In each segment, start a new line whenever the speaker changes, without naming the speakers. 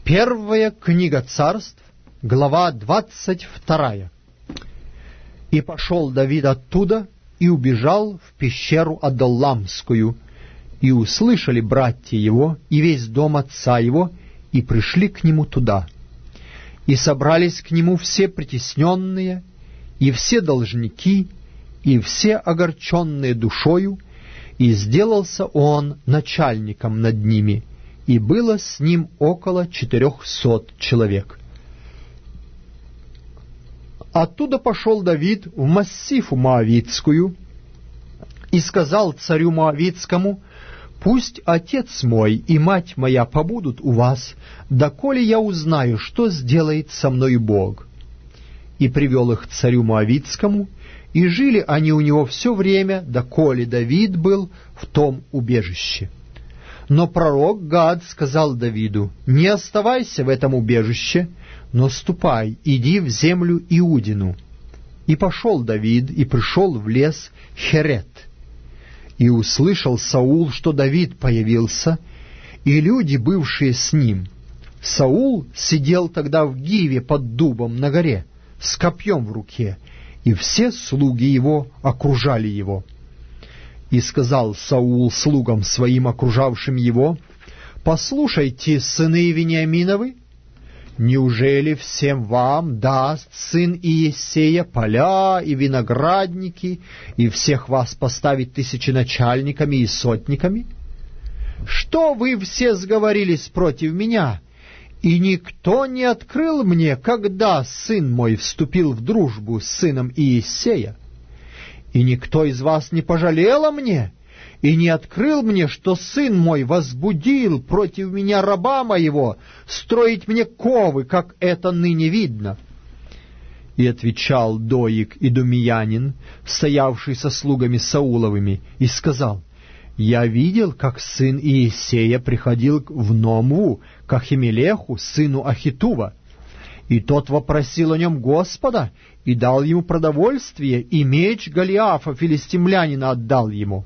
Первая книга Царств, глава 22. «И пошел Давид оттуда, и убежал в пещеру Адулламскую, и услышали братья его, и весь дом отца его, и пришли к нему туда. И собрались к нему все притесненные, и все должники, и все огорченные душою, и сделался он начальником над ними, и было с ним около 400 человек. Оттуда пошел Давид в Массифу Моавитскую и сказал царю Моавитскому: «Пусть отец мой и мать моя побудут у вас, доколе я узнаю, что сделает со мною Бог». И привел их к царю Моавитскому, и жили они у него все время, доколе Давид был в том убежище. Но пророк Гад сказал Давиду: «Не оставайся в этом убежище, но ступай, иди в землю Иудину». И пошел Давид, и пришел в лес Херет. И услышал Саул, что Давид появился, и люди, бывшие с ним. Саул сидел тогда в Гиве под дубом на горе, с копьем в руке, и все слуги его окружали его. И сказал Саул слугам своим, окружавшим его: «Послушайте, сыны Вениаминовы, неужели всем вам даст сын Иессея поля и виноградники, и всех вас поставить тысяченачальниками и сотниками? Что вы все сговорились против меня? И никто не открыл мне, когда сын мой вступил в дружбу с сыном Иессея. И никто из вас не пожалел о мне, и не открыл мне, что сын мой возбудил против меня раба моего строить мне ковы, как это ныне видно». И отвечал Доик идумеянин, стоявший со слугами Сауловыми, и сказал: «Я видел, как сын Иессея приходил в Номву к Ахимелеху, сыну Ахитува, и тот вопросил о нем Господа, и дал ему продовольствие, и меч Голиафа, филистимлянина, отдал ему.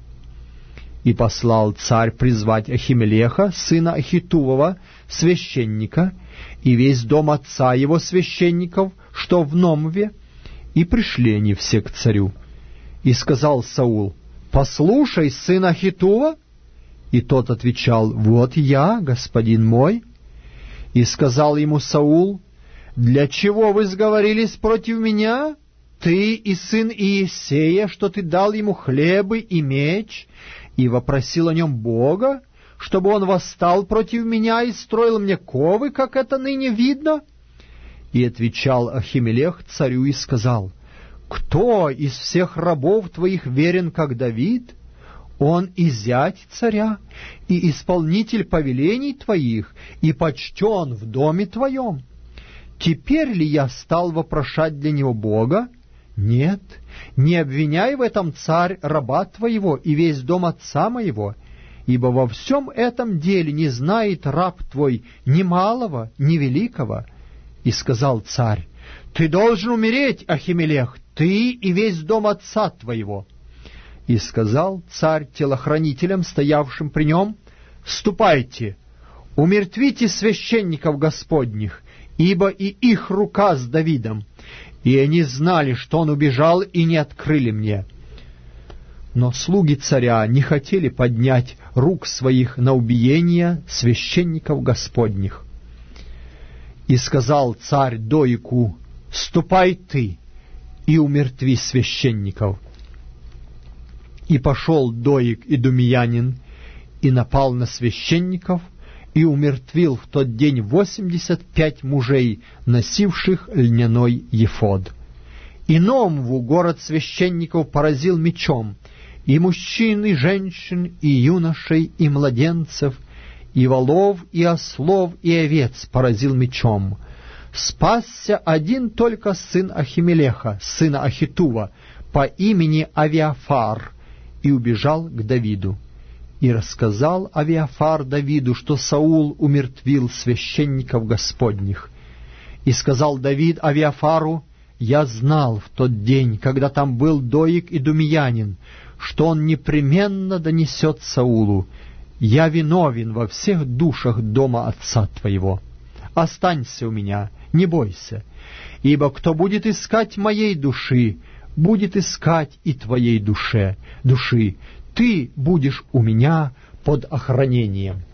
И послал царь призвать Ахимелеха, сына Ахитувова, священника, и весь дом отца его священников, что в Номве, и пришли они все к царю. И сказал Саул: «Послушай, сын Ахитува». И тот отвечал: «Вот я, господин мой». И сказал ему Саул: «Для чего вы сговорились против меня, ты и сын Иессея, что ты дал ему хлебы и меч, и вопросил о нем Бога, чтобы он восстал против меня и строил мне ковы, как это ныне видно?» И отвечал Ахимелех царю и сказал: «Кто из всех рабов твоих верен, как Давид? Он и зять царя, и исполнитель повелений твоих, и почтен в доме твоем. Теперь ли я стал вопрошать для него Бога? Нет, не обвиняй в этом, царь, раба твоего и весь дом отца моего, ибо во всем этом деле не знает раб твой ни малого, ни великого». И сказал царь: «Ты должен умереть, Ахимелех, ты и весь дом отца твоего». И сказал царь телохранителям, стоявшим при нем: «Ступайте, умертвите священников Господних, ибо и их рука с Давидом». И они знали, что он убежал, и не открыли мне. Но слуги царя не хотели поднять рук своих на убиение священников Господних. И сказал царь Доику: «Ступай ты и умертви священников». И пошел Доик идумеянин, и напал на священников, и умертвил в тот день 85 мужей, носивших льняной ефод. И Номву, город священников, поразил мечом, и мужчин, и женщин, и юношей, и младенцев, и волов, и ослов, и овец поразил мечом. Спасся один только сын Ахимелеха, сына Ахитува, по имени Авиафар, и убежал к Давиду. И рассказал Авиафар Давиду, что Саул умертвил священников Господних. И сказал Давид Авиафару: «Я знал в тот день, когда там был Доик идумеянин, что он непременно донесет Саулу: я виновен во всех душах дома отца твоего». останься у меня, не бойся. Ибо кто будет искать моей души, будет искать и твоей души. Ты будешь у меня под охранением».